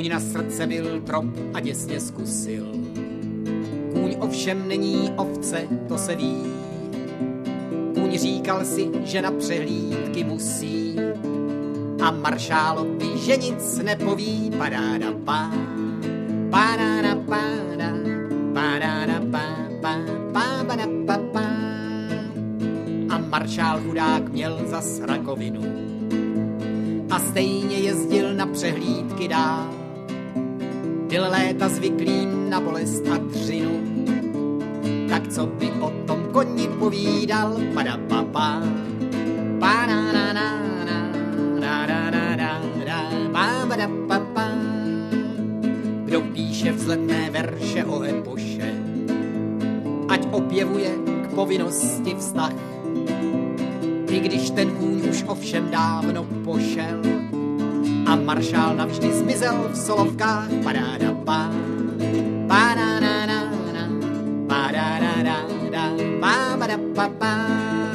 Kůň na srdce byl trop a děsně zkusil. Kůň ovšem není ovce, to se ví. Kůň říkal si, že na přehlídky musí. A maršálovi, že nic nepoví. Paráda pá, paráda páda, paráda pá, pá, páda pá, pá. A maršál chudák měl zas rakovinu. A stejně jezdil na přehlídky dál. Byl léta zvyklým na bolest a dřinu. Tak co by o tom koni povídal? Padapapá, padapapá. Kdo píše vzletné verše o epoše, ať opěvuje k povinnosti vztah. I když ten kůň už ovšem dávno pošel a maršál navždy zmizel v solovkách. Paráda pá, paráda, paráda, paráda, paráda, paráda, paráda.